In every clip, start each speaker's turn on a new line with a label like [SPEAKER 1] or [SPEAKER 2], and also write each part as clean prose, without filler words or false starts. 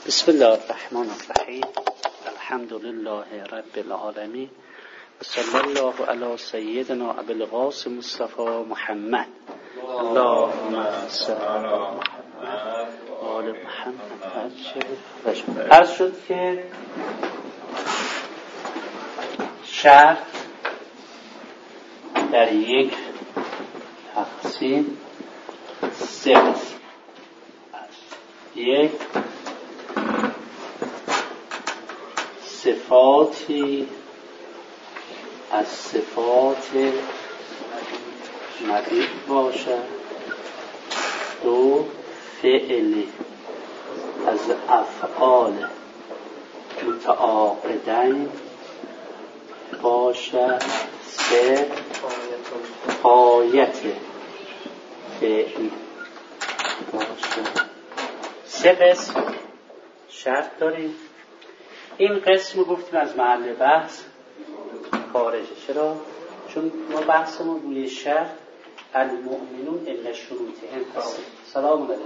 [SPEAKER 1] بسم الله الرحمن الرحیم. الحمد لله رب العالمین و صلی الله علی سیدنا ابی القاسم مصطفی محمد. اللهم صل علی محمد و آل محمد. عرض شد که شرط در یک تقسیم سه است. یک، صفاتی از صفات مبیع باشد. دو، فعلی از افعال متعاقدین باشد. سه، غایت فعلی باشد. سه قسم شرط داریم. این قسم رو گفتیم از محل بحث خارجه. چرا؟ چون ما بحثمون روی شرط المؤمنون الا شروطهم هست. سلام علیکم.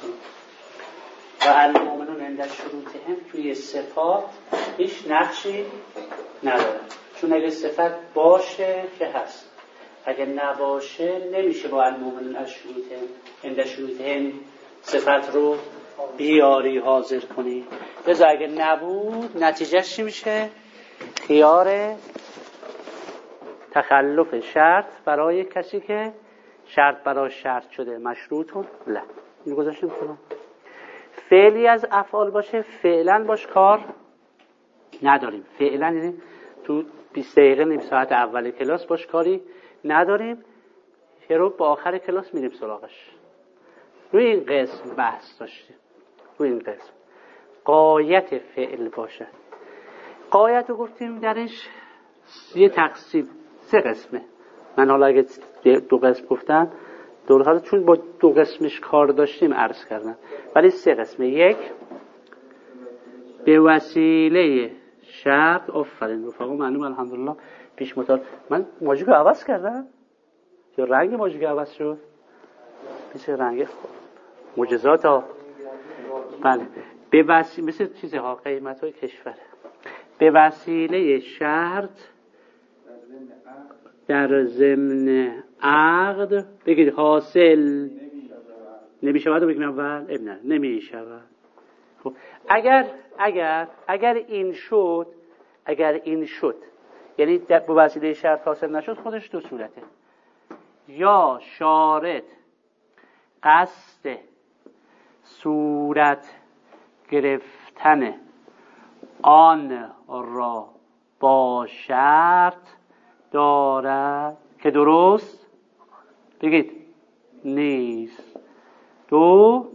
[SPEAKER 1] و المؤمنون الا شروطهم توی صفات هیچ نقشی نداره، چون اگه صفت باشه که هست، اگه نباشه نمیشه با المؤمنون الا شروطهم صفت رو بیاری حاضر کنی. لذا اگه نبود نتیجهش چی میشه؟ خیار تخلف شرط برای کسی که شرط برای شرط شده مشروطون لا. اینو گذاشتیم کنم. فعلی از افعال باشه فعلا باش کار نداریم. فعلا یعنی تو 20 دقیقه نیم ساعت اول کلاس باش کاری نداریم. یه رو با آخر کلاس میریم سراغش. روی این قسم بحث داشتیم. روی این قسم غایت فعل باشه. غایت رو گفتیم درش یه تقسیم سه قسمه. من حالا اگه دو قسم گفتم حالا چون با دو قسمش کار داشتیم عرض کردم، ولی سه قسمه. یک، به وسیله شرط. آفرین رفقا، معلوم الحمدلله پیش مطال. من ماژیکو عوض کردم یا رنگ ماژیک عوض شد؟ مثل رنگ معجزات ها. بله، به وسیله مثل چیزها قیمت های کشور. به وسیله شرط در ضمن عقد بگید حاصل نمیشود. رو بگیم اول نه نمیشود. خب اگر این شد یعنی به وسیله شرط حاصل نشد، خودش دو صورته. یا شارط قصد صورت گرفتن آن را با شرط دارد که درست بگید نیست. دو،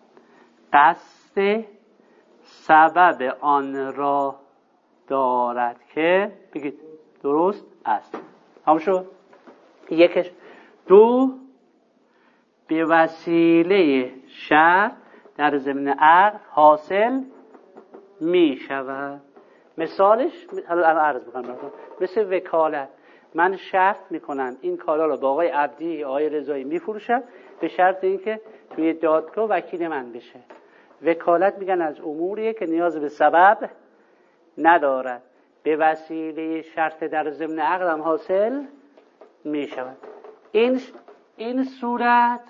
[SPEAKER 1] قصد سبب آن را دارد که بگید درست است. همون شد یکش. دو، به وسیله شرط در ضمن عقد حاصل می شود. مثالش الان عرض می‌کنم. مثل وکالت. من شرط میکنم این کالا رو با آقای عبدی آقای رضایی میفروشم به شرط اینکه توی دادگاه وکیل من بشه. وکالت میگن از اموریه که نیاز به سبب ندارد، به وسیله شرط در ضمن عقد هم حاصل می شود. این صورت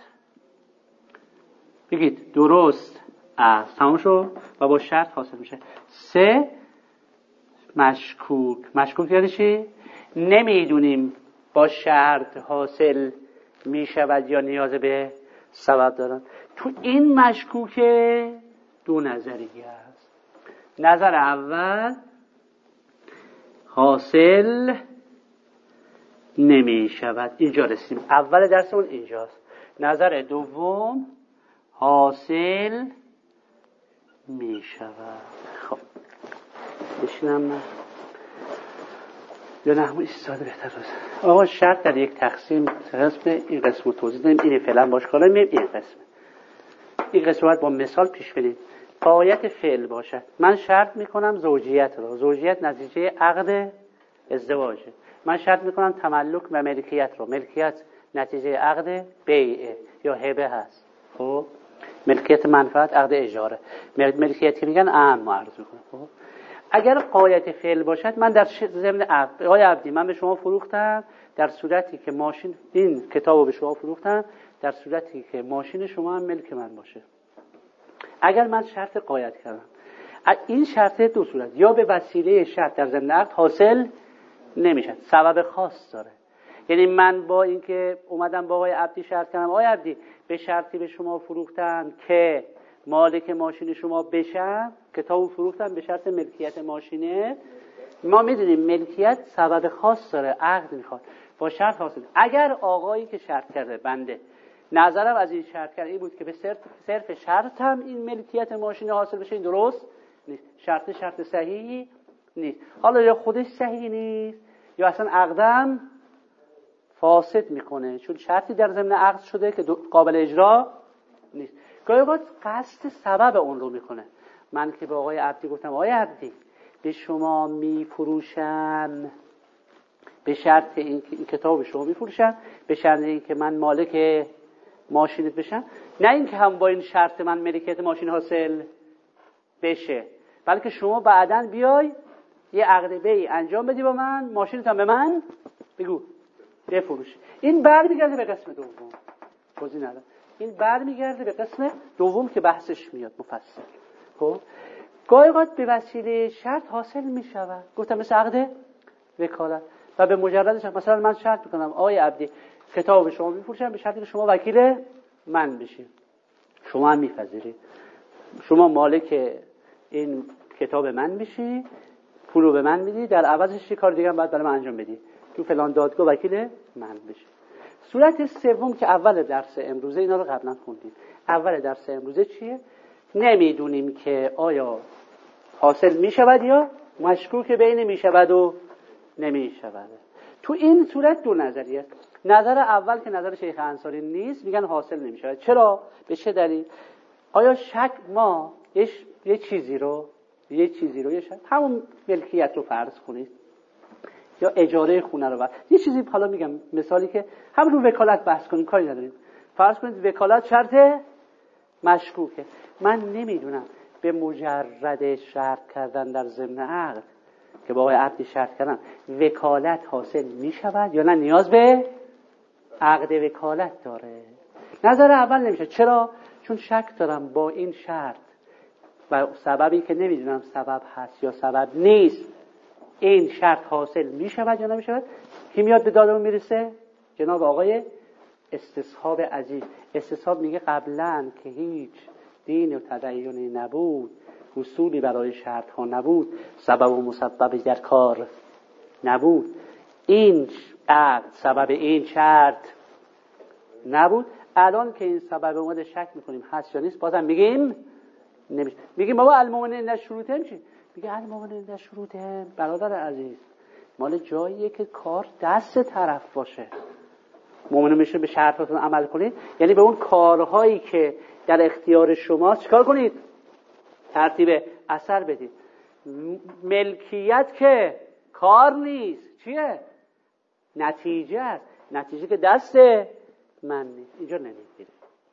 [SPEAKER 1] بگید درست است. تمام شد و با شرط حاصل میشه. سه، مشکوک یعنی چی؟ نمیدونیم با شرط حاصل میشود یا نیاز به سبب دارن. تو این مشکوکه دو نظریه است. نظر اول حاصل نمیشود. اینجا رسیم. اول درسمون اینجاست. نظر دوم حاصل می شود. خب بشینم من یا نه همون ایستاده بهتر روز. آقا شرط در یک تقسیم قسم. این قسم رو توضیح داریم. اینه فعلا باش کار نمیم. این قسم باید با مثال پیش بریم. غایت فعل باشد. من شرط میکنم زوجیت رو. زوجیت نتیجه عقد ازدواجه. من شرط میکنم تملک و ملکیت رو. ملکیت نتیجه عقد بیعه یا هبه هست. خب ملکیت منفعت عقد اجاره. ملکیتی میگن امن معرض میکنه. خب اگر غایت فعل باشد، من در ضمن عقد آقای عبدی من به شما فروختم، در صورتی که ماشین این کتابو به شما فروختم، در صورتی که ماشین شما هم ملک من باشه. اگر من شرط غایت کردم، این شرط دو صورت، یا به وسیله شرط در ضمن عقد حاصل نمیشه، سبب خاص داره. یعنی من با اینکه اومدم با آقای عبدی شرط کردم، آقای عبدی به شرطی به شما فروختم که مالک ماشین شما بشم، کتابو فروختم به شرط ملکیت ماشینه. ما میدونیم ملکیت سبب خاص داره، عقد میخواد، با شرط حاصل. اگر آقایی که شرط کرده بنده نظرم از این شرط کرده این بود که به صرف شرطم این ملکیت ماشین حاصل بشه، این درست نیست. شرط صحیحی نیست. حالا یا خودش صحیح نیست یا اصلا عقدم فاسد میکنه، چون شرطی در ضمن عقد شده که قابل اجرا نیست. گاهی اوقات قصد سبب اون رو میکنه. من که به آقای عبدی گفتم آقای عبدی به شما میفروشم به شرط این کتاب به شما میفروشم به شرط اینکه من مالک ماشینت بشم، نه اینکه هم با این شرط من ملکیت ماشین حاصل بشه، بلکه شما بعداً بیای یه عقد بیع انجام بدی با من، ماشینت هم به من بگو بفروش. این برمیگرده به قسم دوم، توضیح ندارم. این برمیگرده به قسم دوم که بحثش میاد مفصل. خب گاهی اوقات به وسیله شرط حاصل میشود، گفتم مثل عقد وکالت، و به مجردش مثلا من شرط میکنم آقای عبدی کتاب شما میفروشم به شرطی که شما وکیل من بشید. شما هم میپذیرید، شما مالک این کتاب من بشی، پولو به من میدی، در عوضش یه کار دیگه هم باید برای من انجام بدی، تو فلان دادگاه وکیل من بشی. صورت سوم که اول درس امروزه، اینا رو قبلا خوندیم، اول درس امروزه چیه؟ نمیدونیم که آیا حاصل میشود یا مشکوک بین میشود و نمیشود. تو این صورت دو نظریه. نظر اول که نظر شیخ انصاری نیست، میگن حاصل نمیشود. چرا؟ به چه دلیل؟ آیا شک ما یه چیزی رو یه شک همون ملکیت رو فرض کنید یا اجاره خونه رو یه چیزی، حالا میگم مثالی که هم رو وکالت بحث کنیم کاری نداریم، فرض کنید وکالت شرط مشکوکه، من نمیدونم به مجرد شرط کردن در ضمن عقد که با آقای عبدی شرط کردن وکالت حاصل میشود یا نه نیاز به عقد وکالت داره. نظر اول نمیشه. چرا؟ چون شک دارم با این شرط و سببی که نمیدونم سبب هست یا سبب نیست این شرط حاصل میشود یا نمیشود. کی میاد به دادمون میرسه؟ جناب آقای استصحاب عزیز. استصحاب میگه قبلا که هیچ دین و تدینی نبود، اصولی برای شرط ها نبود، سبب و مسبب در کار نبود، این عقد سبب این شرط نبود. الان که این سبب اومده شک میکنیم هست یا نیست، بازم میگیم نمیشه. میگیم بابا المؤمن عند شروطهم چی؟ میگه المؤمن عند شروطهم برادر عزیز مال جاییه که کار دست طرف باشه. مؤمن میشه به شرطاتون عمل کنید، یعنی به اون کارهایی که در اختیار شماست چیکار کنید؟ ترتیب اثر بدید. ملکیت که کار نیست، چیه؟ نتیجه است. نتیجه که دست من نیست، اینجا نمیگیره.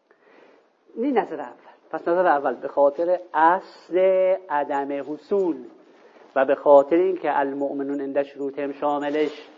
[SPEAKER 1] این نظر اول. پس نظر اول به خاطر اصل عدم حصول و به خاطر اینکه المؤمنون عند شروطهم شاملش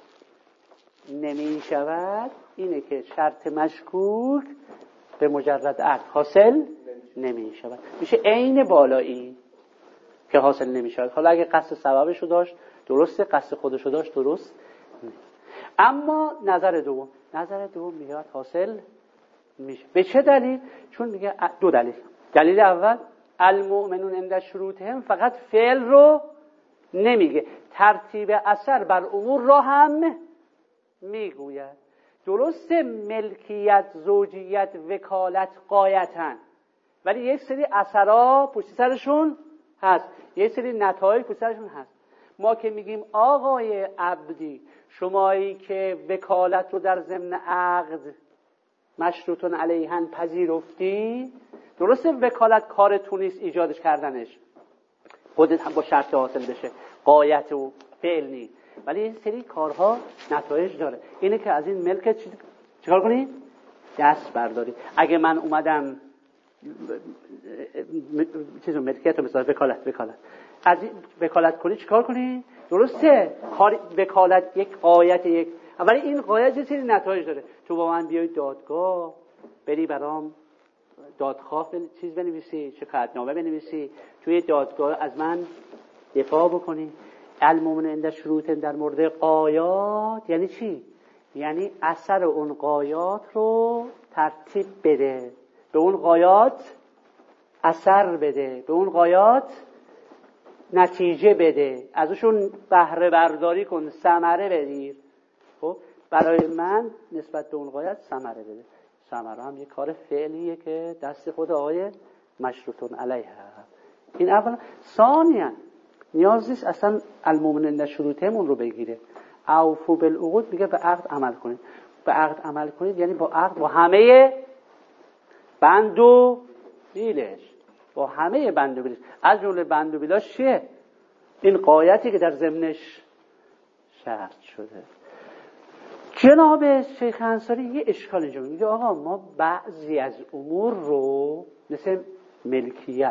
[SPEAKER 1] نمی شود، اینه که شرط مشکوک به مجرد عقد حاصل نمی شود. میشه عین بالایی که حاصل نمی شود. حالا اگه قصد سببشو داشت درسته، قصد خودشو داشت درست نیست. اما نظر دوم میگه حاصل میشه. به چه دلیل؟ چون میگه دو دلیل. دلیل اول المؤمنون عند شروطهم فقط فعل رو نمیگه، ترتیب اثر بر امور را هم میگوید. درسته ملکیت، زوجیت، وکالت غایتن، ولی یک سری اثرها پشت سرشون هست، یک سری نتایج پشت سرشون هست. ما که میگیم آقای عبدی شمایی که وکالت رو در ضمن عقد مشروطن علیهن پذیرفتی، درسته وکالت کار تو نیست ایجادش کردنش، خودت هم با شرط حاصل بشه، غایت و فعل نیست، ولی این سری کارها نتایج داره. اینه که از این ملکت چیکار کنی؟ دست برداری. اگه من اومدم چیزو ملکیت رو مثلا وکالت از وکالت کنی چیکار کنی؟ درسته وکالت یک قایت یک، ولی این قایت یه سری نتایج داره. تو با من بیای دادگاه، بری برام دادخواه چیز بنویسی، چه قطعنامه بنویسی، توی دادگاه از من دفاع بکنی. المؤمن عند شروط در مورد قایات یعنی چی؟ یعنی اثر اون قایات رو ترتیب بده، به اون قایات اثر بده، به اون قایات نتیجه بده، ازشون بهره برداری کن، ثمره بگیر. خب برای من نسبت به اون قایت ثمره بده. ثمره هم یه کار فعلیه که دست خود آقای مشروطون علیه. این اولا. ثانیاً نیاز نیست اصلا المؤمن عند شروطمون رو بگیره. اوفوا بالعقود میگه به عقد عمل کنید. به عقد عمل کنید یعنی با عقد، با همه بند و بیلش، با همه بند و بیلش. از جمله بند و بیلاش چیه؟ این قایتی که در ضمنش شرط شده. جناب شیخ انصاری یه اشکال اینجا میگه آقا ما بعضی از امور رو مثل ملکیت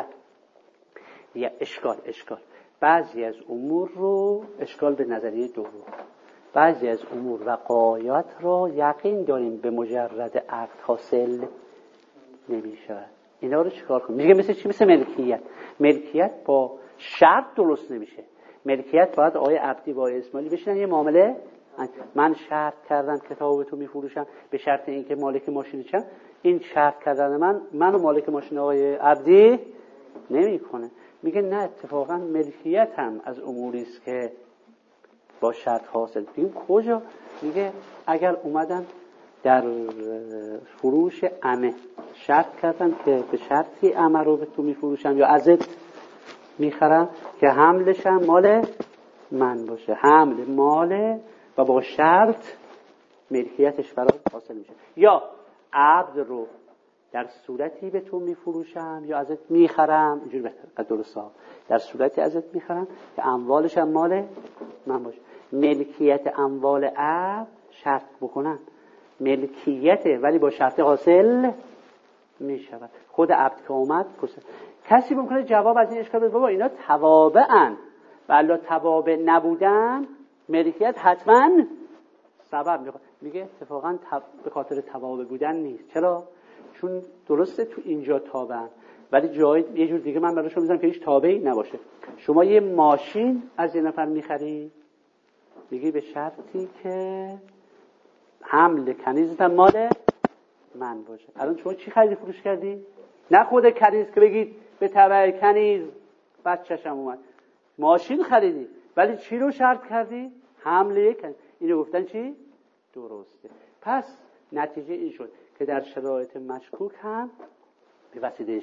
[SPEAKER 1] یا اشکال بعضی از امور رو اشکال به نظریه دوم، بعضی از امور و قایات رو یقین داریم به مجرد عقد حاصل نمیشه. اینا رو چیکار کنیم؟ میگه مثل چی؟ مثل ملکیت با شرط درست نمیشه. ملکیت باید آقای عبدی با اسماعیلی بشینن یه معامله، من شرط کردم کتابو تو میفروشم به شرط اینکه مالک ماشینشم، این شرط کردن منو مالک ماشین آقای عبدی نمیکنه. میگه نه، اتفاقا ملکیت هم از اموری است که با شرط حاصل. ببین کجا؟ میگه اگر اومدن در فروش عمه شرط کردن که به شرطی عمه رو به تو میفروشم یا ازت میخرم که حملش هم مال من باشه، حمل ماله و با شرط ملکیتش برای حاصل میشه. یا عبد رو در صورتی به تو میفروشم یا ازت میخرم، اینجوری بهتر درسته، در صورتی ازت میخرم که اموالش هم مال من باشه. ملکیت اموال عبد شرط بکنن ملکیته ولی با شرط حاصل میشود. خود عبد که اومد کسی ممکنه جواب از این اشکال بده بابا اینا توابعن و الا توابع نبودن ملکیت حتما سبب میخواد. میگه اتفاقا به خاطر توابع بودن نیست. چرا؟ چون درسته تو اینجا تابعن ولی جای یه جور دیگه من براشون میذارم که هیچ تابعی نباشه. شما یه ماشین از یه نفر میخری، میگی به شرطی که حمل کنیزت هم مال من باشه. الان شما چی خریدی فروش کردی؟ نه خود کنیز که بگید به تبع کنیز بچه‌شم اومد، ماشین خریدی ولی چی رو شرط کردی؟ حمل کنیز. اینو گفتن چی؟ درسته. پس نتیجه این شد که در شرایط مشکوک هم به وسیله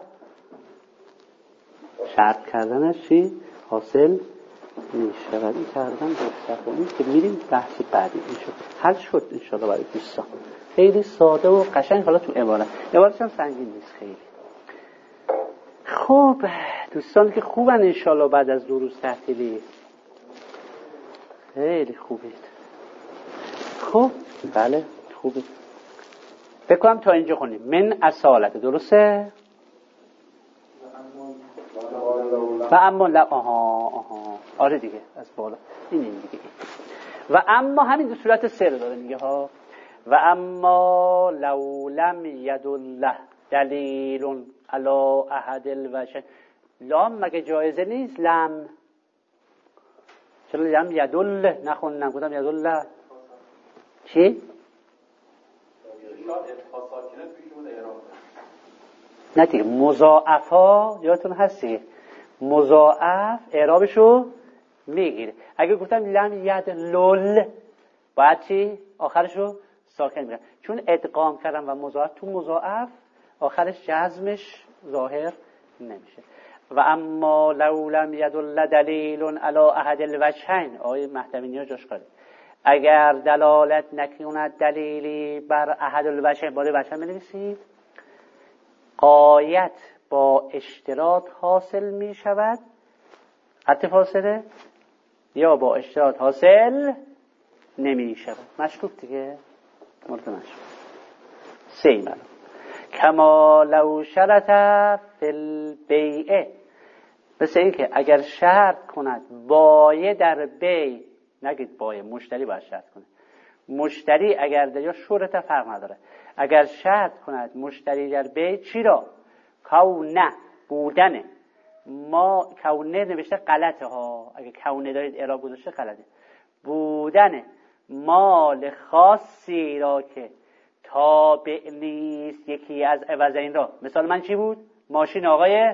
[SPEAKER 1] شرط کردنش چی؟ حاصل میشه. و این کردن بستفانی که میریم بحث بعدی این شد. حل شد انشاءالله برای دوستان. خیلی ساده و قشنگ. حالا تو عبارتش هم سنگین نیست خیلی. خب دوستان که خوبن انشاءالله بعد از 2 روز تعطیلی خیلی خوبید. خب بله خوبه. فکر کنم تا اینجا خونیم من اصالت درسته؟ و اما آره دیگه از بالا این دیگه. و اما همین دو صورت سر داره میگه ها. و اما لو لم یدله دلیل علی احد الوجهین. لام مگه جایزه نیست؟ لم چرا لم یدله نخوندم؟ گفتم یدله چی؟ نه دیگه مضاعفا یادتون هستی مضاعف اعرابشو میگیره. اگه گفتم لم ید لول باید چی؟ آخرشو ساکن میگم چون ادغام کردم و مضاعف تو مضاعف آخرش جزمش ظاهر نمیشه. و اما لو لم یدل دلیل علی احد الوجهین آیه مهدوی جاش قاله اگر دلالت نکند دلیلی بر احد الوجهین باره وجهین بنویسید قایت با اشتراط حاصل می شود خط فاصله یا با اشتراط حاصل نمی شود. مشکوک دیگه مورد مشکوک. 3 ایمان کما لو شرط فی البیع، مثل این که اگر شرط کند بایع در بیع، نگید بایع، مشتری باید شرط کنه. مشتری اگر در یا شرط فرق نداره، اگر شرط کند مشتری در بیع چی را؟ کونه، بودنه. ما کونه نوشته غلطه ها، اگه کونه دارید اعراب گذاشته غلطه. بودن مال خاصی را که تابع نیست یکی از عوضین را. مثال من چی بود؟ ماشین آقای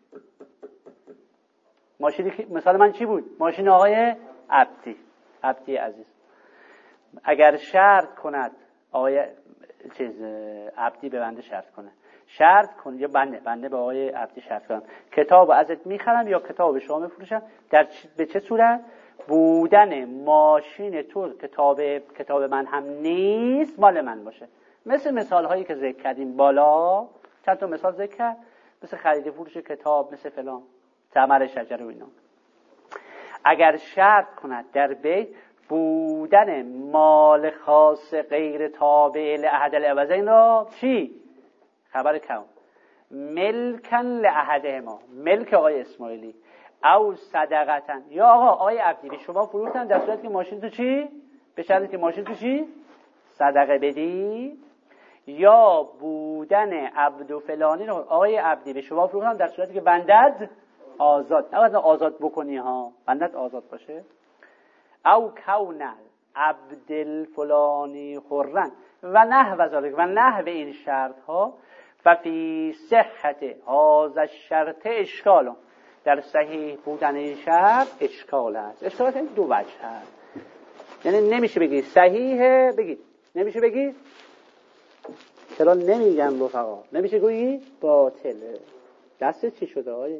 [SPEAKER 1] مثال من چی بود؟ ماشین آقای عبدی عزیز. اگر شرط کند آقای عبدی به بنده شرط کنه، شرط کن یا بنده به آقای عبدی شرط کنم کتاب ازت میخرم یا کتاب به شما میفروشم، به چه صورت؟ بودن ماشین تو کتاب من هم نیست مال من باشه. مثل مثال هایی که ذکر کردیم بالا، چند تا مثال ذکر کرد، مثل خرید فروش کتاب، مثل فلان ثمر شجره و اینا. اگر شرط کند در بیع بودن مال خاص غیر تابع لأحد العوضین را چی؟ خبر کم ملکن لأحدهما، ملک آقای اسماعیلی، او صدقتن، یا آقای عبدی به شما فروختن در صورتی که ماشین تو چی؟ به شرطی که ماشین تو چی؟ صدقه بدی. یا بودن عبد و فلانی رو آقای عبدی به شما فروختن در صورتی که بندت آزاد، نباید آزاد بکنی ها، بندت آزاد باشه. او کون عبد الفلانی حرن و نحو ذلک، و نحو این شرط ها، ففی صحت هذا الشرط اشکال، در صحیح بودن این شرط اشکال است. اشکال است دو وجه هست، یعنی نمیشه بگی صحیحه بگید، نمیشه بگی چرا نمیگم رفقا، نمیشه گویی باطله. دست چی شده آیه؟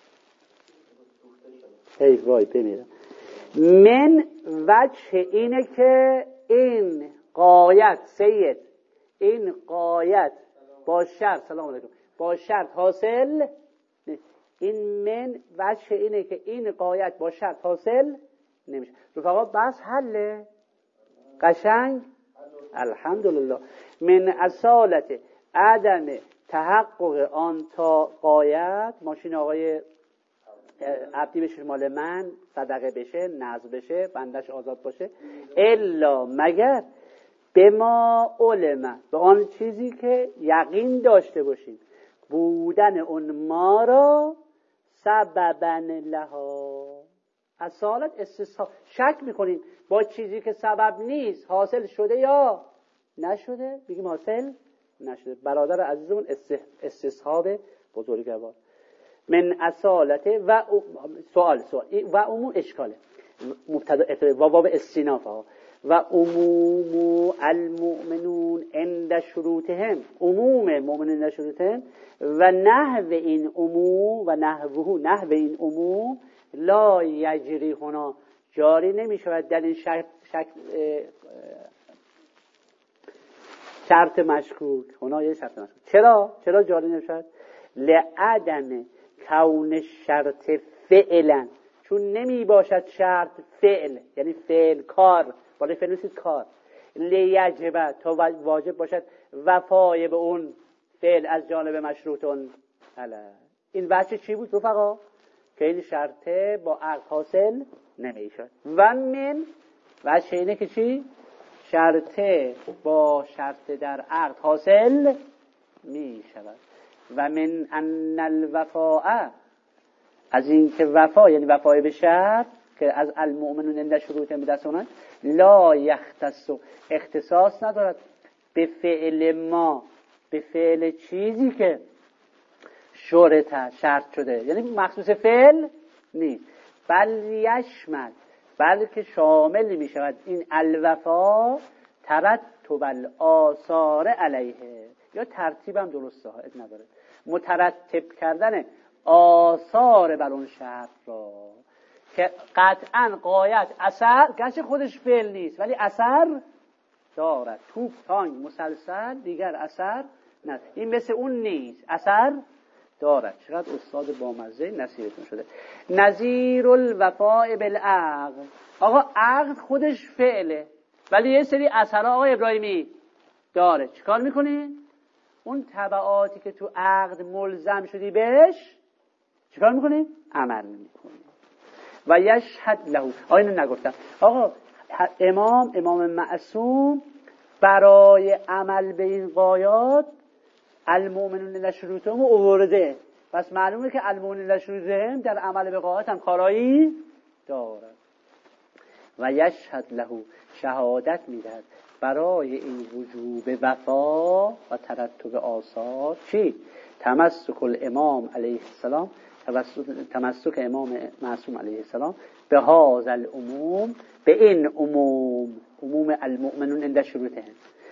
[SPEAKER 1] ای وای بمیرم. من وجه اینه که این قایت سید، این قایت با شرط، سلام علیکم، با شرط حاصل، این من وجه اینه که این قایت با شرط حاصل نمیشه. رفقا بس حله قشنگ الحمدلله. من اصالت عدم تحقق آن تا قایت، ماشین آقای عبدی بشه مال من، صدقه بشه، نذر بشه، بندش آزاد باشه، الا مگر به ما علم، به آن چیزی که یقین داشته باشیم بودن اون ما را سببا لها. اصالت استثناء، شک میکنیم با چیزی که سبب نیست حاصل شده یا نشده، بگیم حاصل نشده. برادر عزیزمون استصحاب بزرگوار. من اصالت و سوال و عموم اشکاله مبتدا و باب استیناف ها و عموم المؤمنون عند شروطهم، عموم مؤمنین عند شروطهم و نحو این عموم و نحو این عموم لا یجری هنا، جاری نمی شود در این شرط مشکوک. هنا یه شرط مشکوک. چرا جاری نمی شود؟ لعدم کون شرط فعلا، چون نمی باشد شرط فعل، یعنی فعل کار، بالای فعل نیست کار، لیجب تا واجب باشد وفای به اون فعل از جانب مشروطون. این بچه چی بود رفقا؟ که این شرطه با عقد حاصل نمی شد. و من بچه اینه که چی؟ شرطه با شرط در عقد حاصل می شود. و من ان الوفاء، از این که وفا یعنی وفای به شرط که از المؤمنون عند شروطهم به دست اونان، لا یختص، اختصاص ندارد به فعل ما، به فعل چیزی که شرط شده، یعنی مخصوص فعل نیست، بل یشمل، بلکه شامل می شود این الوفا ترتب الاثار علیه، یا ترتیب هم درسته ها نداره، مترتب کردن آثار بر اون شرط را که قطعا قایت اثر، گرچه خودش فعل نیست ولی اثر دارد. توپ تانگ مسلسل دیگر اثر نه، این مثل اون نیست، اثر دارد. چقدر استاد بامزه نصیحتون شده. نظیر الوفاء بالعقد، آقا عقد خودش فعله ولی یه سری اثرها آقای ابراهیمی داره، چیکار میکنی؟ اون تبعاتی که تو عقد ملزم شدی بهش چیکار میکنی؟ عمل میکنی. و یشهد له. اینو نگفتم آقا، امام معصوم برای عمل به این قایات المؤمنون لشروطهم آورده، پس معلومه که المؤمنون لشروطهم در عمل به قایات هم کارایی دارد. و یشهد له، شهادت میدهد برای این وجوب وفا و ترتب آثار چی؟ تمسک الامام علیه السلام، تمسک امام معصوم علیه السلام به هذا العموم، به این عموم المؤمنون عند شروطهم،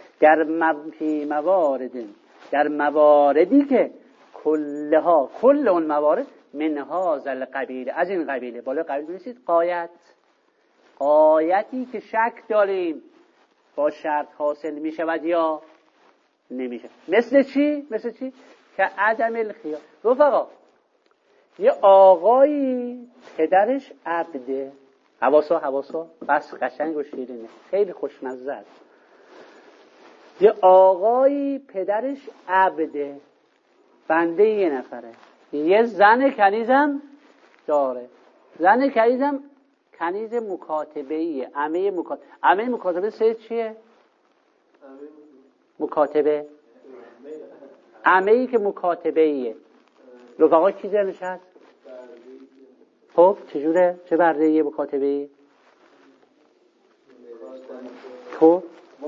[SPEAKER 1] در مواردی که کل اون موارد من هذا القبیل، از این قبیله. بالا قبیل بنویسید قایتی که شک داریم با شرط حاصل می شود یا نمیشه. مثل چی؟ که عدم الخیار. رفقا، یه آقایی پدرش عبده، حواسا بس قشنگ و شیرینه، خیلی خوشمزه است. یه آقایی پدرش عبده، بنده یه نفره، یه زن کنیزم داره. زن کنیزم کنیز مکاتبه‌ایه، عمه مکاتبه سه چیه؟ مکاتبه، عمه‌ای که مکاتبه‌ایه. رفقا کی ذهنش هست؟ خب چجوره؟ چه برده‌ایه مکاتبه‌ای؟ تو؟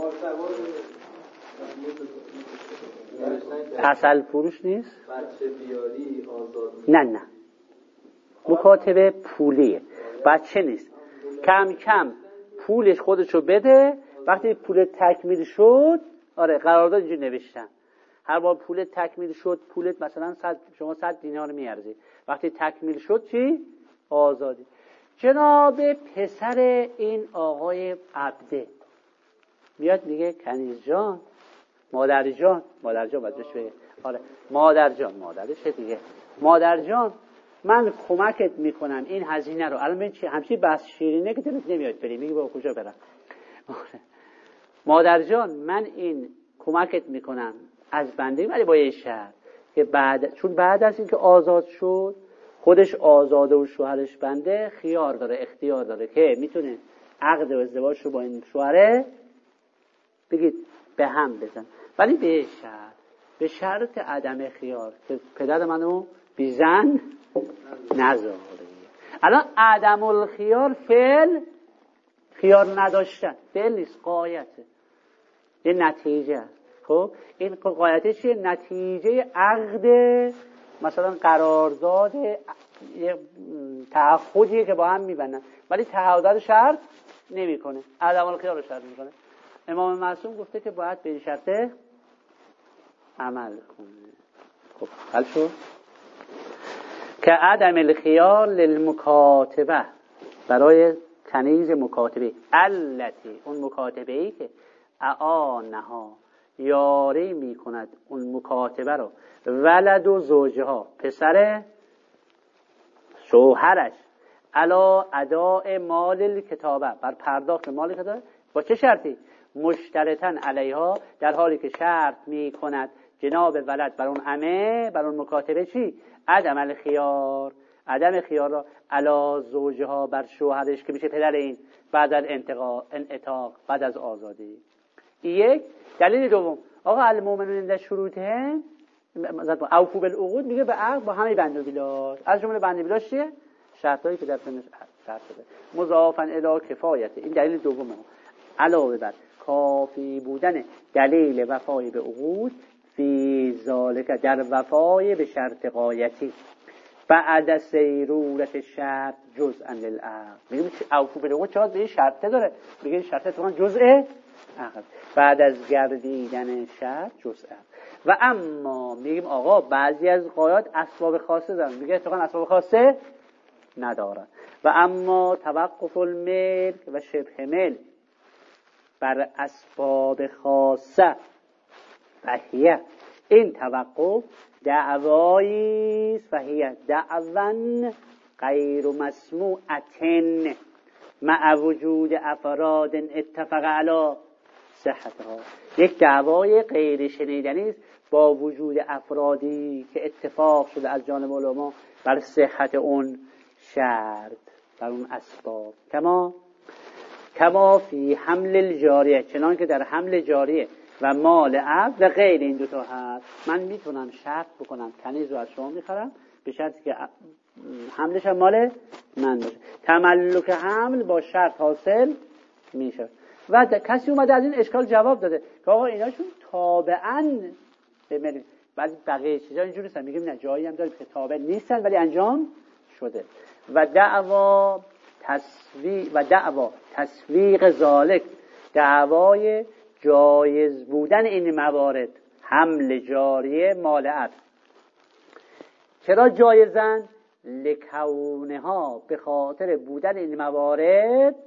[SPEAKER 1] اصل فروش نیست؟
[SPEAKER 2] بچه بیاری آزاد.
[SPEAKER 1] نه مکاتبه پولیه، بچه نیست. کم کم پولش خودشو بده، وقتی پول تکمیل شد، آره قرارداد اینجوری نوشتن، هر بار پول تکمیل شد، پولت مثلا شما 100 دینار میارزی، وقتی تکمیل شد چی؟ آزادی. جناب پسر این آقای عبده میاد میگه کنیز جان، مادر جان بچه‌ش بگه، آره مادر جان من کمکت میکنم این هزینه رو. الان چی همچی بس شیرینه که دلت نمیاد بری، میگه با کجا برم. مادر جان من این کمکت میکنم از بنده، ولی با یه شرط که چون بعد از اینکه آزاد شد، خودش آزاده و شوهرش بنده، خیار داره، اختیار داره که میتونه عقد و ازدواج رو با این شوهره بگید به هم بزن، ولی به شرط عدم خیار، که پدر منو بی زن نذاره. الان عدم الخیار فعل، خیار نداشتن فعل نیست، قایته، یه نتیجه است. خب این قایته چیه؟ نتیجه عقد، مثلا قرارداد، یه تعهدیه که با هم میبندن، ولی تعهد شرط نمیکنه، عدم الخیار رو شرط میکنه. امام معصوم گفته که باید به این شرط عمل کنه. خب حل شد که عدم الخیار للمکاتبه، برای کنیز مکاتبه، التی، اون مکاتبه‌ای که اعانها یاری میکند اون مکاتبه رو، ولد و زوجها، پسر شوهرش، علا اداء مال الکتابه، بر پرداخت مال کتابه، با چه شرطی؟ مشترطن علیها، در حالی که شرط میکند جناب ولد بر اون عمه، بر اون مکاتبه چی؟ عدم الخیار را علا زوجها، بر شوهرش که میشه پدر این، بعد از انعتاق، بعد از آزادی. یک دلیل دوم، آقا المؤمنون عند شروطهم اوفوا بالعقود، میگه به عقد با همه بند و بیلاش، از جمله بند و بیلاش چیه؟ شرطایی که در سنش شرط شده، مضافا الی کفایت. این دلیل دومه، علاوه بر کافی بودن دلیل وفای به عقود، فی ذالک، در وفای به شرط غایتی، بعد سیرورت شرط جزءا للعقد. میگه اوفوا بالعقود چقدر به شرط داره، میگه شرط تو جزء عقد، بعد از گردیدن شرط جزء عقد. و اما میگیم آقا بعضی از قایات اسباب خاصه دارن، میگه اتفاقا اسباب خاصه ندارن. و اما توقف الملک و شبه ملک بر اسباب خاصه، فهیه، این توقف دعوایی است، فهیه دعوان غیر مسموعتن مع وجود افراد اتفق علی صحتها، یک دعوای غیر شنیدنی است با وجود افرادی که اتفاق شده از جانب علما بر صحت اون شرط، بر اون اسباب. کما فی حمل الجاریه، چنان که در حمل جاریه و مال عبد و غیر این دوتا هست. من میتونم شرط بکنم کنیز رو از شما میخرم به شرطی که حملش هم مال من باشه. تملک حمل با شرط حاصل میشه. و کسی اومده از این اشکال جواب داده که آقا ایناشون تابعاً به ملک، ولی بقیه چیزا اینجوری نیستن. میگیم نه، جایی هم داریم که تابع نیستن ولی انجام شده. و دعوا تسویق ذالک، دعوای جایز بودن این موارد، حمل جاریه مال عبد. چرا جایزن؟ لکونها، به خاطر بودن این موارد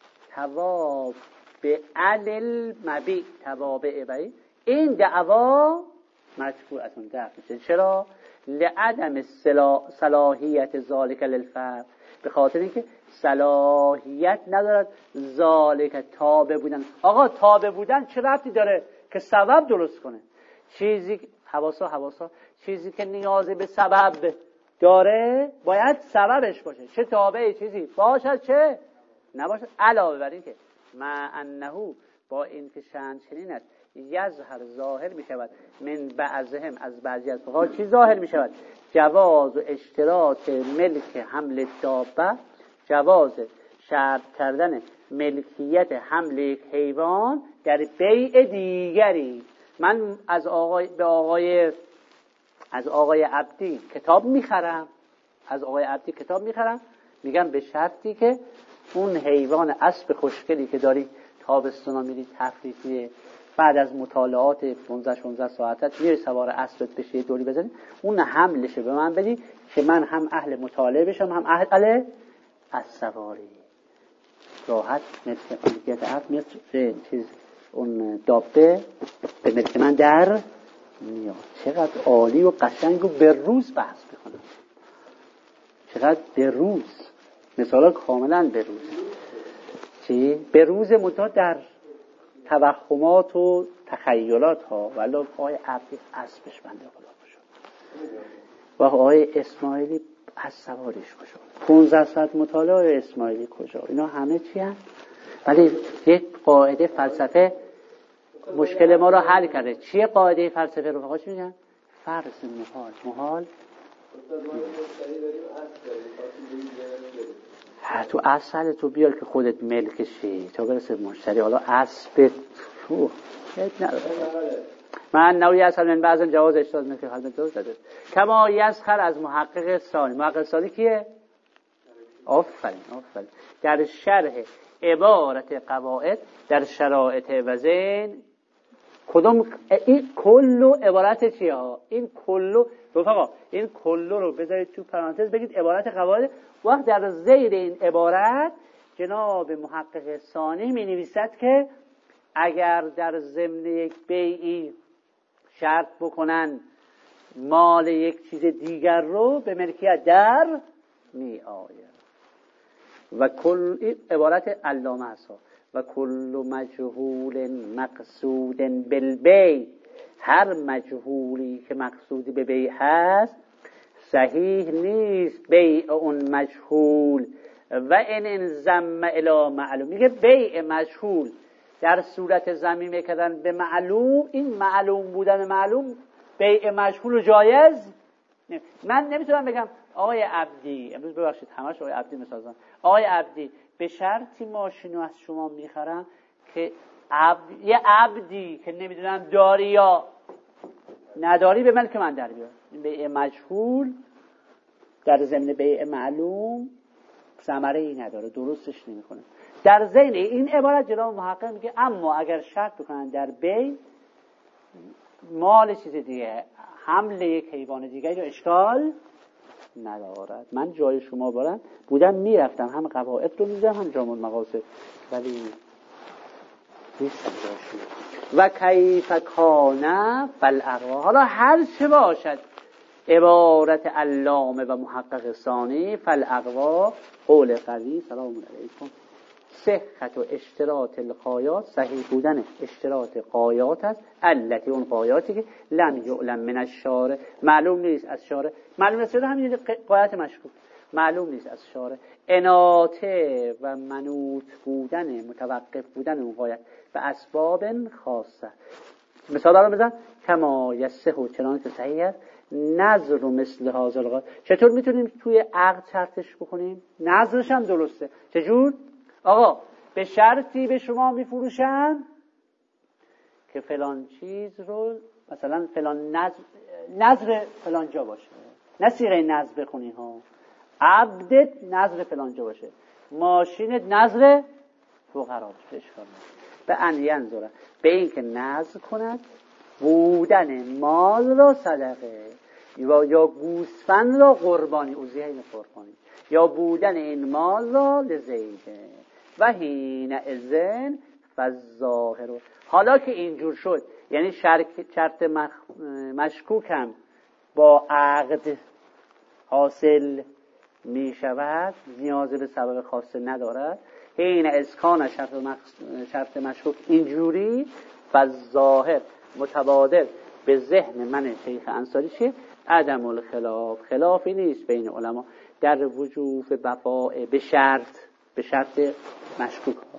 [SPEAKER 1] توابع این دعوا مدفوع از اون دفع میشه. چرا؟ لعدم صلاحیت ذالک للفرد، به خاطر اینکه صلاحیت ندارد ذالک تابع بودن. آقا تابع بودن چه ربطی داره که سبب درست کنه؟ چیزی حواسا چیزی که نیاز به سبب داره باید سببش باشه، چه تابع چیزی باشد چه نباشد. علاوه بر این که مع انه، با این که شأن چنین است، یظهر ظاهر می شود من بعضهم، از بعضی از فقها چی ظاهر می شود؟ جواز و اشتراط ملک حمل دابه، جواز شرط کردن ملکیت حمل یک حیوان در بیع دیگری. من از آقای عبدی کتاب میخرم، میگم به شرطی که اون حیوان اسب خوشگلی که داری تابستونا میری تفریحیه، بعد از مطالعات 15 ساعتت میری سوار اسبت بشی یه دوری بزنی، اون حملشه به من بدی که من هم اهل مطالعه بشم هم اهل از سواری. راحت ملکیت اسب مثل چیز اون دابه به ملک من در میاد. چقدر عالی و قشنگ و به روز بحث بکنم، چقدر به روز، مثلا کاملا به روز. چی؟ به روز مدت در توهمات و تخیلات ها. ولی آقای عبدی اسبش بنده خدا باشد و آقای اسماعیلی از سواریش باشد، 15 ساعت مطالعه اسماعیلی کجا، اینا همه چی هست. ولی یک قاعده فلسفه مشکل ما را حل کرده. چیه قاعده فلسفه رو فقط میگن؟ فرض محال. تو اصل تو بیار که خودت ملکشی تا برسه مشتری. حالا اسب من نوعی اصل من بعضا جواز اشتراط مثل حالت درست داده. کما یسخر از محقق ثانی کیه؟ آفرین. در شرح عبارت قواعد در شرایط وزن کدوم این کلو عبارت چیه ها؟ این کلو رفقا، این کلو رو بذارید تو پرانتز بگید عبارت قواعد. وقت در زیر این عبارت جناب محقق ثانی می نویسد که اگر در ضمن یک بیعی شرط بکنن مال یک چیز دیگر رو به ملکیت در می آید. و کل عبارت علامه است. و کل مجهول مقصود بالبیع، هر مجهولی که مقصودی به بیع هست صحیح نیست بیع اون مجهول و ان ضم الی معلوم. میگه بیع مجهول در صورت ضمیمه کردن به معلوم، این معلوم بودن معلوم بیع مجهول و جایز. من نمیتونم بگم آقای عبدی، امروز ببخشید همش آقای عبدی میسازم، آقای عبدی به شرطی ماشینو از شما میخرم که یه عبدی که نمیدونم داری یا نداری به ملک من در بیار. بیع مجهول در ضمن بیع معلوم ثمره ای نداره، درستش نمیکنه. در ضمن این عبارت جناب محقق میگه اما اگر شرط بکنن در بیع مال چیز دیگه، حمل یک حیوان دیگه رو اشکال ندارد. من جای شما بودم میرفتم هم قواعد رو میزدم هم جامع المقاصد، ولی نیستم جاشون. و کیف کان فالاقوا، حالا هر چه باشد عبارت علامه و محقق ثانی، فالاقوا قول قوی. سلام علیکم. صحت و اشتراط القایات، صحیح بودن اشتراط قایات است، التی اون قایاتی که لم یعلم من الشارع، معلوم نیست از شارع، معلوم نیست همین قایت مشکوک، معلوم نیست از شارع، اناته و منوط بودن، متوقف بودن اون قایت به اسباب خاصه. مثال رو بزن. کما یصح و چنان که صحیح است نظر و مثل حاضر قایت. چطور میتونیم توی عقد شرطش بکنیم؟ نظرش هم درسته. چجور؟ آقا به شرطی به شما میفروشن که فلان چیز رو مثلا فلان نظر فلان جا باشه، نه صیغه نظر بخونی ها، عبدت نظر فلان جا باشه، ماشینت نظر فقرا باشه، به ان ینظر، به این که نظر کند بودن مال را صدقه یا گوسفند را قربانی، اوزیه این قربانی، یا بودن این مال را لزیده و حین اذن فالظاهر. حالا که اینجور شد، یعنی شرط مشکوکم با عقد حاصل می شود، نیاز به سبب خاصه ندارد، حین اسکان شرط مشکوک اینجوری فالظاهر متبادر به ذهن من شیخ انصاری چیه؟ عدم الخلاف، خلافی نیست بین علما در وجوب وفاء به شرط مشکوک ها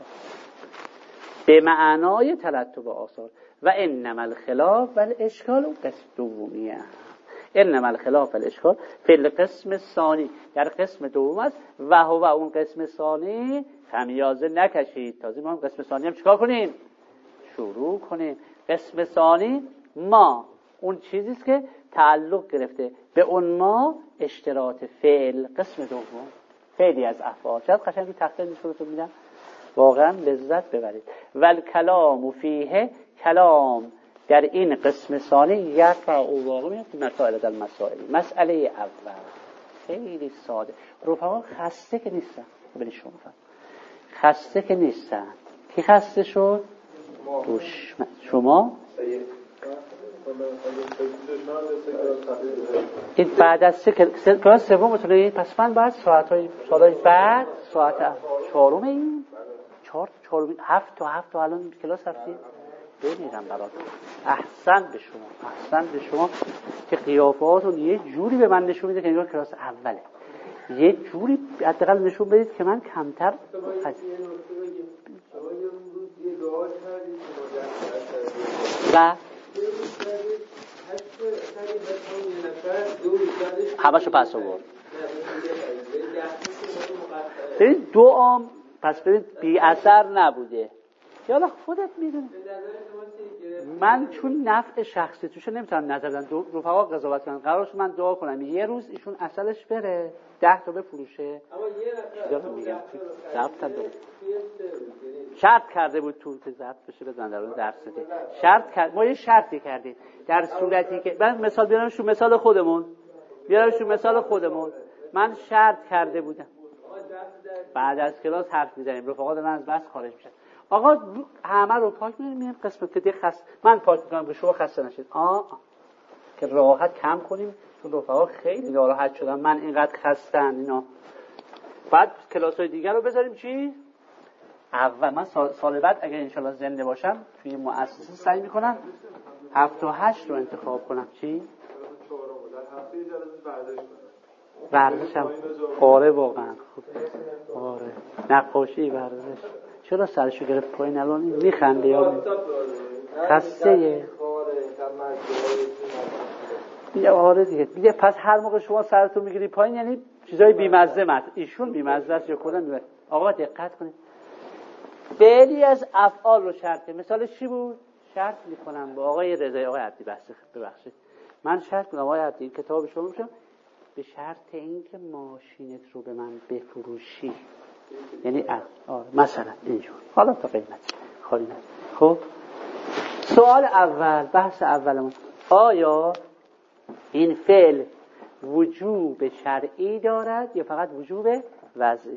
[SPEAKER 1] به معنای ترتب آثار. و انما الخلاف و الاشکال قسم دومیه، انما الخلاف و الاشکال فی القسم ثانی، در قسم دوم است. و هو اون قسم ثانی خمیازه نکشید، تازه ما هم قسم ثانی هم چیکار کنیم؟ شروع کنیم. قسم ثانی ما اون چیزیست که تعلق گرفته به اون ما اشتراط فعل. قسم دوم فعلی از افعال. چقدر قشنگ تو تخته نشونتون میدم، واقعا لذت ببرید. ول کلام فیه، کلام در این قسم ثانی یقع و واقع میاد مسائل در مسائل. مسئله اول خیلی ساده، رفقا خسته که نیستن، ببین خسته که نیستن. کی خسته شد؟ دشمن. شما این بعد از کلاس سومتونه، پس من بعد ساعتهای بعد ساعت 4 این 7 تا الان کلاس هستید بمیرم براتون. احسن به شما که قیافهاتون یه جوری به من نشون میده که انگار کلاس اوله، یه جوری حداقل نشون بدید که من کمتر و همشو پس آورد. ببین دعام پس ببین بی اثر نبوده، یالا خودت میدونی. من چون نفع شخصی توشه نمیتونم نظر بدم، رفقا قضاوت کنن. قرارش من دعا کنم یه روز ایشون اصلش بره 10 تا بفروشه، اما میگم شرط کرده بود تو که ضبط بشه بزن در اون درس ده. شرط کرد، ما یه شرطی کردیم در صورتی که من مثال بیارم شو مثال خودمون من شرط کرده بودم بعد از کلاس حرف میزنیم، رفقا دارن از بس خارج میشن. آقا همه رو پاک می‌کنیم، قسمت که دیگه من پاک می‌کنم که شما خسته نشید. که راحت کم کنیم، چون رفقا خیلی ناراحت شدن من اینقدر خسته‌ام اینا. بعد کلاس‌های دیگر رو بذاریم چی؟ اول من سال بعد اگه انشالله زنده باشم توی مؤسسه سعی می‌کنم 7 تا 8 رو انتخاب کنم. چی؟ ورزشم آره واقعا خوب. آره نقاشی ورزش. چرا سرشو گرفت پایین الان میخنده یا خسته یه؟ آره دیگه پس هر موقع شما سرتو میگیری پایین یعنی چیزای بیمزه ایشون بیمزه است یا خودم بیمزه. آقا دقت کنید، فعلی از افعال رو شرطه. مثالش چی بود؟ شرط میکنم با آقای رضایی، آقای عبدی ببخشید من شرط میکنم آقای عبدی کتاب شما میشم به شرط این که ماشینت رو به من بفروشی، یعنی مثلا اینجور، حالا تا قیمت خالی نست. خب سوال اول، بحث اولمون، آیا این فعل وجوب شرعی دارد یا فقط وجوب وضعی؟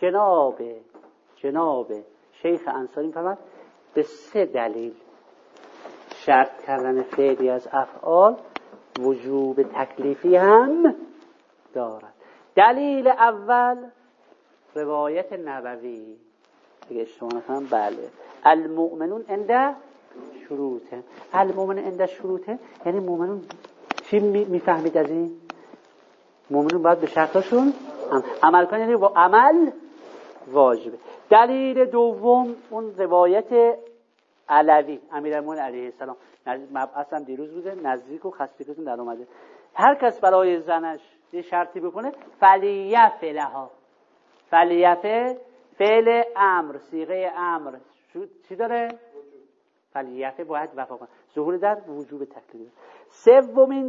[SPEAKER 1] جناب شیخ انصاری می‌فرماید به 3 دلیل شرط کردن فعلی از افعال وجوب تکلیفی هم دارد. دلیل اول روایت نبوی، اگه اشتباه نکنم بله. المؤمنون عند شروطه. المؤمن عند شروطه یعنی مؤمنون چی میفهمید از این؟ مؤمنون باید به شرطاشون عمل کنن، یعنی با عمل واجبه. دلیل دوم اون روایت علوی امیرالمومنین علیه السلام، مبعث هم دیروز بوده، نزدیک و خستگیتون در اومده. هر کس برای زنش یه شرطی بکنه فلیف لها، فلیف فعل امر صیغه امر چی داره؟ فلیف باید وفا کنه، ظهور در وجوب تکلیف. سومین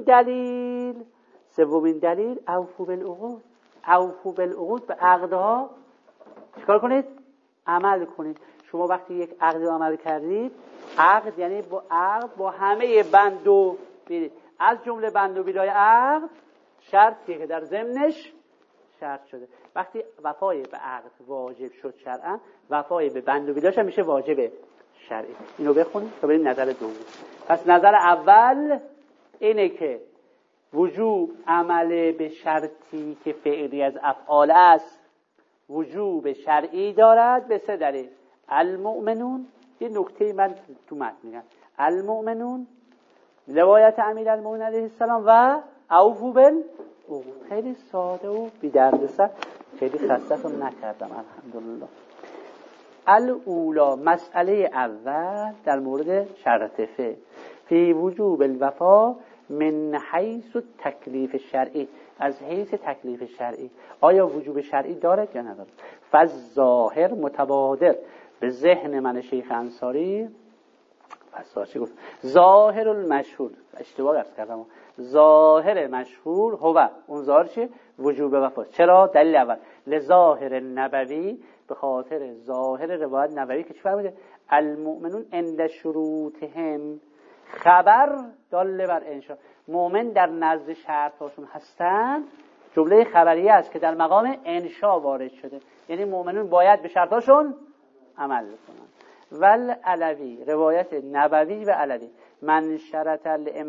[SPEAKER 1] دلیل اوفو بالعقود. اوفو بالعقود، به عقدها چیکار کنید؟ عمل کنید. شما وقتی یک عقد عمل کردید، عقد یعنی با همه بند و بیل، از جمله بند و بیلای عقد شرطیه که در ضمنش شرط شده. وقتی وفای به عقد واجب شد شرعا، وفای به بند و بیلاش هم میشه واجب شرعی. اینو بخونید تا بریم نظر دوم. پس نظر اول اینه که وجوب عمل به شرطی که فعلی از افعال است وجوب شرعی دارد به سه دلیل. المؤمنون، یه نکته من تو متن میگم، المؤمنون روایت امیرالمومنین علیه السلام و اوفو بالعقود. خیلی ساده و بی دردسر، خیلی خسته‌تون نکردم الحمدلله. الاولا، مسئله اول در مورد شرط فعل فی وجوب الوفا من حیث تکلیف شرعی، از حیث تکلیف شرعی آیا وجوب شرعی دارد یا ندارد؟ فالظاهر متبادر به ذهن من شیخ انصاری، پس گفت ظاهر المشهور، اشتباه عرض کردم، ظاهر مشهور هو، اون ظاهر چیه؟ وجوب وفا. چرا؟ دلیل اول لظاهر نبوی، به خاطر ظاهر روایت نبوی که چی فرموده؟ المؤمنون عند شروطهم، خبر دال بر انشاء، مؤمن در نزد شرطاشون هستن، جمله خبریه است که در مقام انشاء وارد شده، یعنی مؤمنون باید به شرطاشون عمل کنن. ول علوی، روایت نبوی و علوی، من شرط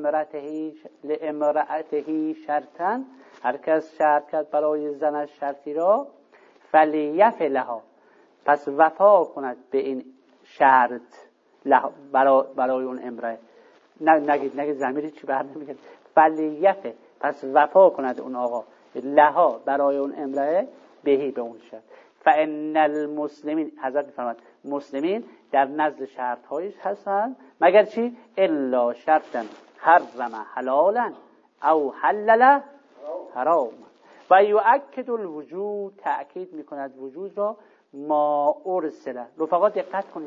[SPEAKER 1] لامرأته شرطا، هر کس شرط کرد برای زنش شرطی را، فلیف لها، پس وفا کند به این شرط برای اون امرأه. نگید ضمیری چی بر نمیگه، فلیف، پس وفا کند اون آقا لها برای اون امرأه، بهی به اون شرط. فان المسلمین، حضرت فرمود مسلمین در نزد شرط هایش هستن مگر چی؟ الا شرطا حرم حلالا او حلل حرام و یؤکد الوجود، تأکید میکند وجود را، ما ارسله. رفقا دقت کنید.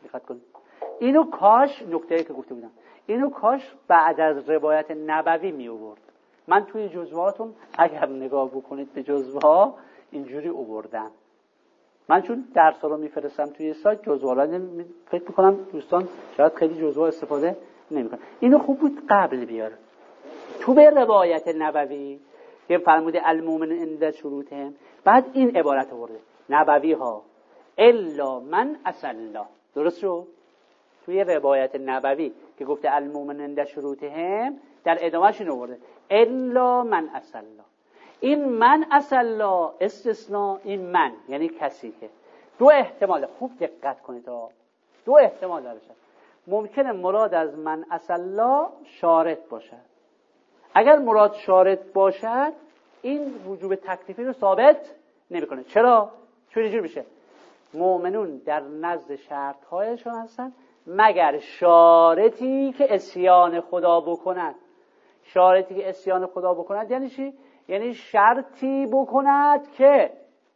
[SPEAKER 1] اینو کاش، نکته‌ای که گفته بودم، اینو کاش بعد از روایت نبوی می آورد. من توی جزوهاتون اگر نگاه بکنید به جزوها اینجوری آوردم. من چون درس‌ها رو میفرستم توی سایت، جزوها فکر می‌کنم دوستان شاید خیلی جزوها استفاده نمی‌کنن. اینو خوب بود قبل بیاره. تو به روایت نبوی که فرموده المؤمن عند شروطهم، بعد این عبارت آورده نبوی ها الا من اسلا. درست شد؟ توی روایت نبوی که گفته المؤمن عند شروطهم، در ادامهش این آورده الا من اسلا. این من اسلا استثناء، این من یعنی کسی که دو احتمال، خوب دقت کنید ها، دو احتمال داره. ممکنه مراد از من اسلا شارط باشد. اگر مراد شارط باشد این وجوب تکلیفی رو ثابت نمیکنه. چرا؟ چون اینجوری میشه مؤمنون در نزد شرط‌هایشون هستن مگر شارطی که عصیان خدا بکند. شارطی که عصیان خدا بکند یعنی چی؟ یعنی شرطی بکند که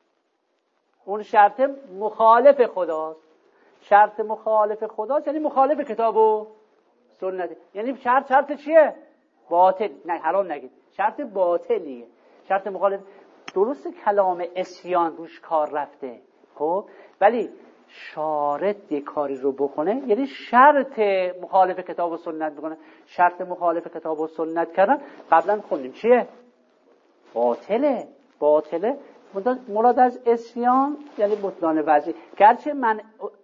[SPEAKER 1] اون شرط مخالف خداست. شرط مخالف خداست یعنی مخالف کتاب و سنت. یعنی شرط چیه؟ باطل. نه حرام نگید، شرط باطلیه، شرط مخالف. درست کلام عصیان روش کار رفته، خب، ولی شارط یک کاری رو بکنه یعنی شرط مخالف کتاب و سنت بکنه. شرط مخالف کتاب و سنت کردن قبلا خوندیم چیه؟ باطله. مراد از عصیان یعنی بطلان وضعی. گرچه من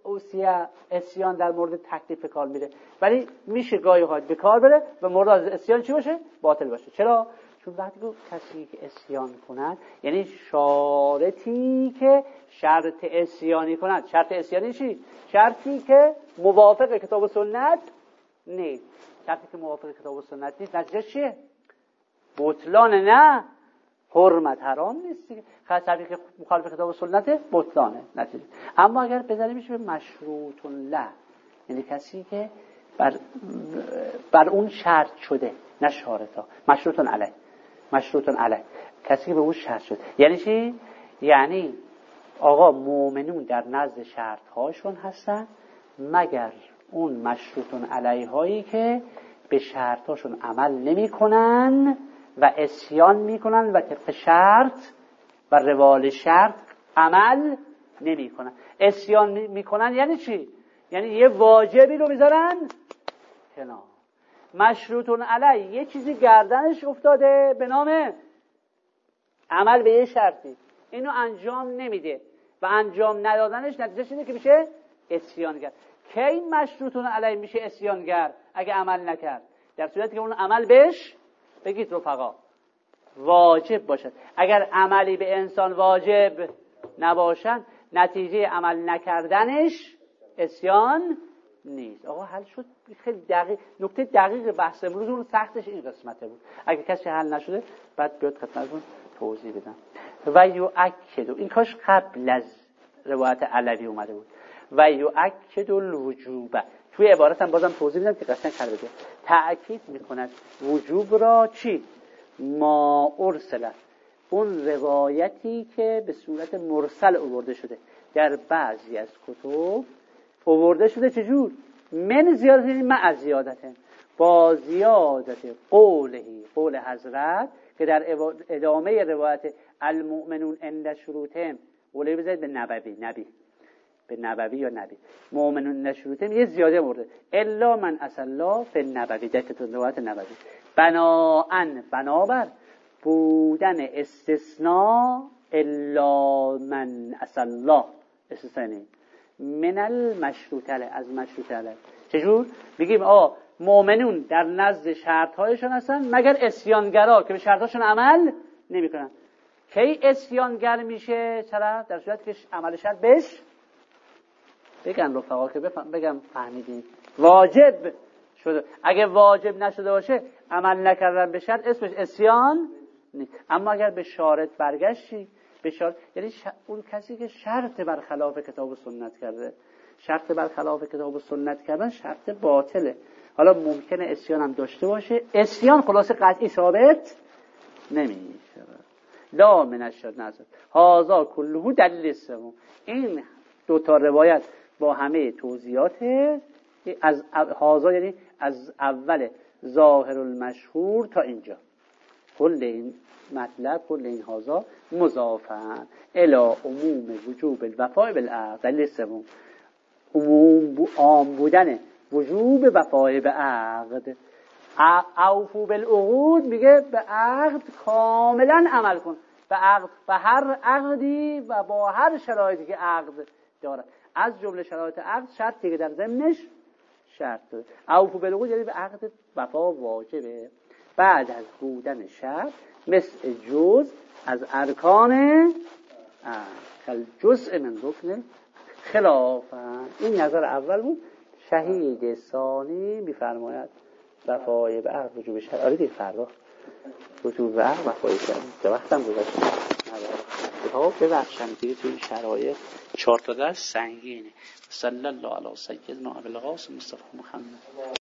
[SPEAKER 1] عصیان در مورد تکلیف کار میره، ولی میشه گاهی ها به کار بره و مراد از عصیان چی باشه؟ باطل باشه. چرا؟ چون وقتی که کسی که اسیان کند یعنی شارطی که شرط اسیانی کند. شرط اسیانی چی؟ شرطی که موافق کتاب و سنت نیست. شرطی که موافق کتاب و سنت نیست نتیجه چیه؟ بطلان، نه حرمت، حرام نیست دیگه. شرطی که مخالف کتاب و سنت بطلانه نتیجه. اما اگر بذاریمش به مشروط له، یعنی کسی که بر اون شرط شده، نه شارطا، مشروط علیه، کسی که به اون شرط شده. یعنی چی؟ یعنی آقا مومنون در نزد شرط هاشون هستن مگر اون مشروط علیه هایی که به شرط هاشون عمل نمی کنن و اسیان می کنن و طبق شرط و روال شرط عمل نمی کنن. اسیان می کنن یعنی چی؟ یعنی یه واجبی رو میذارن کنار. مشروطون علیه یه چیزی گردنش افتاده به نام عمل به یه شرطی، اینو انجام نمیده و انجام ندادنش نتیجهش اینه که میشه اسیانگر. کی مشروطون علیه میشه اسیانگر؟ اگه عمل نکرد. در صورتی که اون عمل بهش بگید رفقا واجب باشد. اگر عملی به انسان واجب نباشد نتیجه عمل نکردنش اسیان نیست. آقا حل شد؟ خیلی دقیق. نکته دقیق بحث امروز اون سختش این قسمته بود. اگه کسی حل نشده بعد بیاد خدمتتون توضیح بدم. و یؤکد، این کاش قبل از روایت علوی اومده بود. و یؤکد الوجوب، توی عبارت هم بازم توضیح میدم که قشنگ حل بشه. تأکید میکند وجوب را چی؟ ما ارسل، اون روایتی که به صورت مرسل آورده شده در بعضی از کتب آورده شده. چجور؟ من زیادت، یعنی مع زیادت، با زیادت قول حضرت که در ادامه روایت المؤمنون عند شروطهم، قوله بذارید به نبوی یا نبی، مؤمنون عند شروطهم یه زیاده مورده، الا من اسلا فی النبوی، در روایت نبوی، بنابر بودن استثناء الا من اسلا، استثناء من المشروط علیه، از مشروط علیه. چجور؟ بگیم مؤمنون در نزد شرطهایشون هستن مگر اسیانگرا که به شرطهاشون عمل نمی کنن. کی اسیانگر میشه؟ چرا؟ در صورتی که عمل شرط بهش بگن رفقا که بگم فهمیدین واجب شده. اگه واجب نشده باشه عمل نکردن به شرط اسمش اسیان نیست. اما اگر به شارط برگشتی، به شرط یعنی اون کسی که شرط برخلاف کتاب و سنت کرده، شرط برخلاف کتاب و سنت کردن شرط باطله. حالا ممکنه اسیان هم داشته باشه، اسیان خلاصه قطعی ثابت نمیشه. لا من الشرط نزد هازا کلهو دلیل سوم. این دو تا روایت با همه توضیحات از هازا یعنی از اول ظاهر المشهور تا اینجا، کل این مطلب، کل این هازا مضافن الی عموم وجوب الوفاء بالعقد. دلیل سوم عام بودن وجوب وفای به عقد. اوفو بالعقود میگه به عقد کاملا عمل کن، به عقد، به هر عقدی و با هر شرایطی که عقد داره. از جمله شرایط عقد شرطی که در ضمنش شرط داره. اوفو بالعقود یعنی به عقد وفا واجبه. بعد از بودن شرط مثل جز از ارکان کل جزء من رکن خلافا. این نظر اول بود. شهید ثانی میفرماید وفای به عقد وجوب شرط. آره دیگه فردا وجوب به عقد وفای شرط وقتم گذاشت نداره. ببخشم دیگه توی شرایط 4 تا درس سنگینه. صلی الله علی سیدنا ابوالقاسم مصطفی محمد.